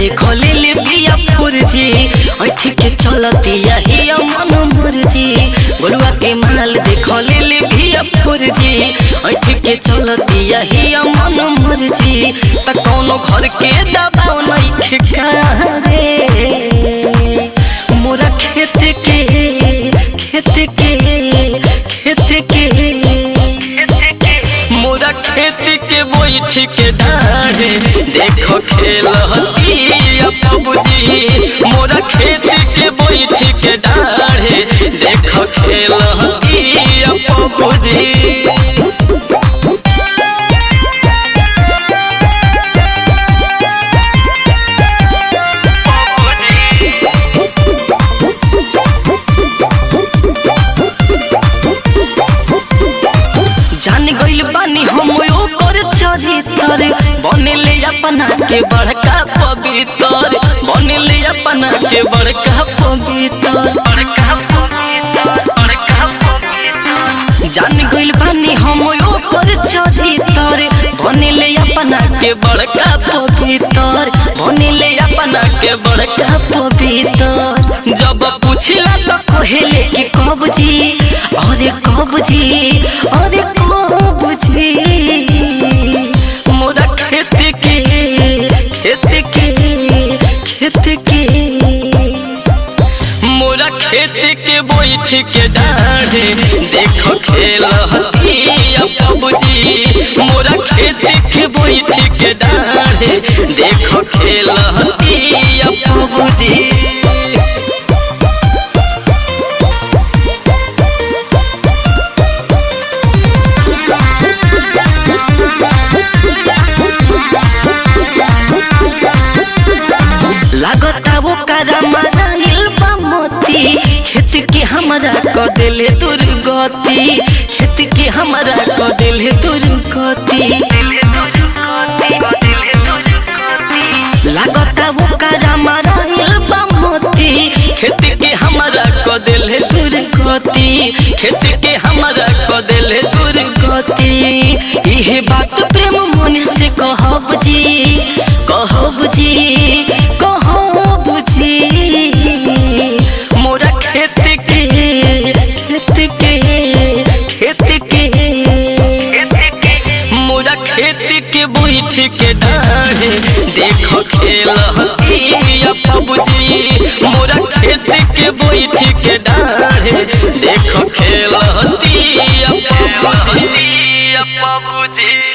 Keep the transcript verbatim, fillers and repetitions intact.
देखो ले ले बिया पुरजी ऐठी के चलतिया ही मन मर्जी बड़ुआ के माल देखो ले ले बिया पुरजी ऐठी के चलतिया ही मन मर्जी त कोनो घर के दबाव नहीं खिका रे मोरा खेत के खेत के खेत के मोरा खेत के बैठ के डाढ़े देखो खेलतिया बाबूजी मोरा खेत के बैठ के डाढ़े देखो खेलतिया बाबूजी। जान गइल बानी हम ओकर चरित्र बनेले अपना के बड़का पवित्र बनेले अपना के बड़का पवित्र बड़का पवित्र बड़का पवित्र जान गइल बानी हम ओकर चरित्र बनेले अपना के बड़का पवित्र बनेले अपना के बड़का पवित्र जब पूछला तो कहेले कि कब जी अरे कब जी अरे कब जी मोरा खेत के खेत के खेत के मोरा खेत के बैठ के डाढ़े देखो खेलतिया बाबूजी मोरा खेत के बैठ के डाढ़े देखो खेलतिया बाबूजी। लागता वो करा मारा नीलबा मोती खेत के हमारा क दिले दुर्गति खेत के हमारा क दिले दुर्गति लागता वो करा मारा नीलबा मोती खेत के हमारा क दिले दुर्गति खेत के हमारा क दिले दुर्गति इहे बात प्रेम मन से कहब जी कहब जी कहब जी मोरा खेत के खेत के खेत के मोरा खेत के बैठ के डाढ़े देखो खेलतिया बाबूजी मोरा खेत के बैठ के डाढ़े देखो खेलतिया बाबूजी बाबूजी।